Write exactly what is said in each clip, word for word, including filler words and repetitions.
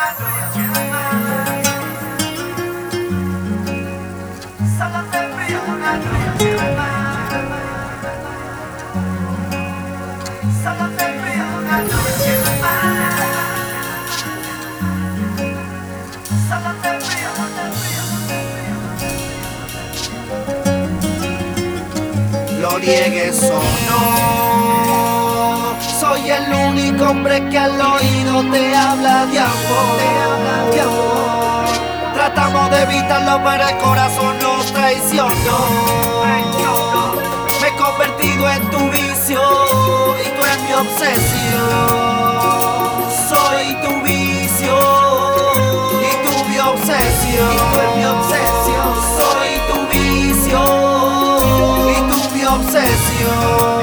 Solo te pido una noche más. Solo te pido una noche más. Solo te pido, te pido. Lo niegues o no, soy el único hombre que al oído te habla de amor, te habla de amor. Tratamos de evitarlo, pero el corazón nos traicionó. Me he convertido en tu vicio y tú eres mi obsesión. Soy tu vicio y tú mi obsesión. Y tú eres mi obsesión. Soy tu vicio y tú mi obsesión.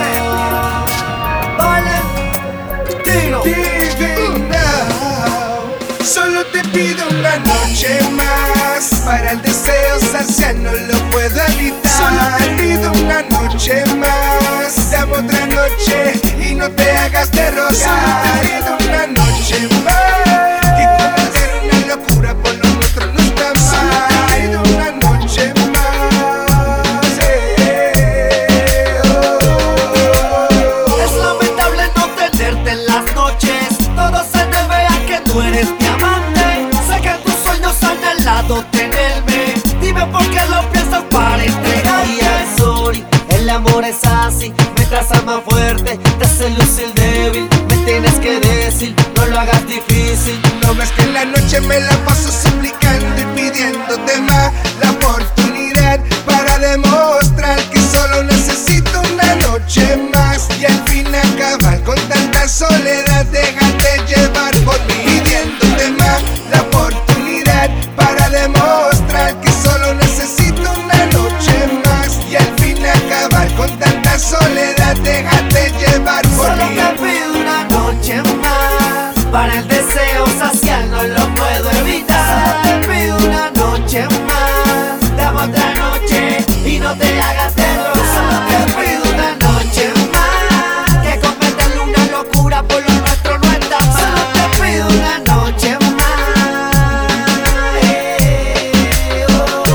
Vale, tiro. Living now. Solo te pido una noche más. Para el deseo saciar no lo puedo evitar. Solo te pido una noche más. Dame otra noche y no te hagas de rogar. Solo te pido una noche más. Y cometer una locura por lo nuestro no está mal. Solo te pido una noche más. eh, oh. Es lamentable no tenerte en las noches. Todo se debe a que tú eres mi amante. Sé que tus sueños han helado tenerme. Dime por qué lo piensas para entregarte. Sorry, el amor es así. Mientras amas fuerte, te hace lucir débil. Me tienes que decir, no lo hagas difícil. No ves que en la noche me la paso suplicando y pidiéndote más la oportunidad para demostrar que solo necesito una noche más y al fin acabar con tanta soledad. Déjate llevar por mí, pidiéndote más la oportunidad para demostrar que solo necesito una noche más y al fin acabar con tanta soledad. Déjate llevar por Solo mí. te pido una noche más. Para el deseo saciar no lo puedo evitar. Solo te pido una noche más. Dame otra noche y no te hagas de rogar. Solo te pido una noche más. Que cometerle una locura por lo nuestro no está mal. Solo te pido una noche más. Eh, oh,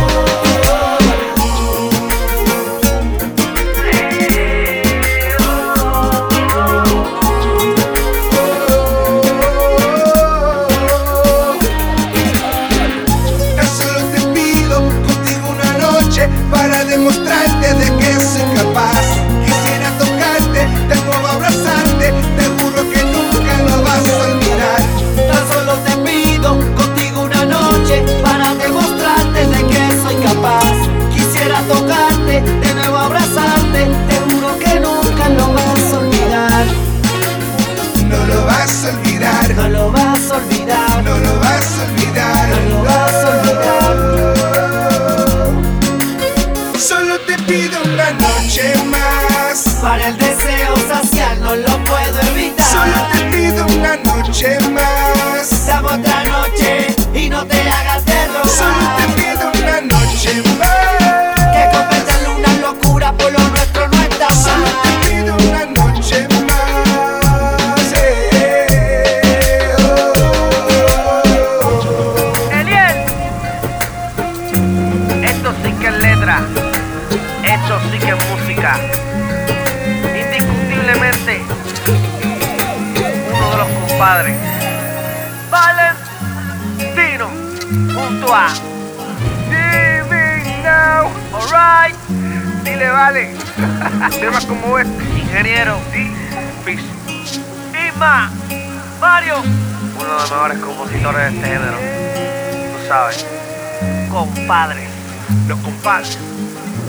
Tan solo te pido contigo una noche para demostrarte de que soy capaz. Quisiera tocarte, de nuevo abrazarte, te juro que nunca lo vas a olvidar. Tan solo te pido contigo una noche para demostrarte de que soy capaz. Quisiera tocarte, de nuevo abrazarte, te juro que nunca lo vas a olvidar. No lo vas a olvidar, No lo vas a olvidar, no lo vas a olvidar, no lo vas a olvidar. Solo te pido una noche más. Para el deseo saciar no lo puedo evitar. Solo te pido una noche más. Dame otra noche y no te hagas de rogar. Solo te pido una noche más. Que cometerle una locura por lo nuestro no está Solo mal. te pido una noche más. eh, oh. Eliel, esto sí que es letra, esto sí que es música. Indiscutiblemente, uno de los compadres. Valentino, junto a Living Now, alright. Dile, vale. Temas como este, ingeniero, sí, Fish. Isma, Mario, uno de los mejores compositores de este género. Tú sabes, compadres, los compadres.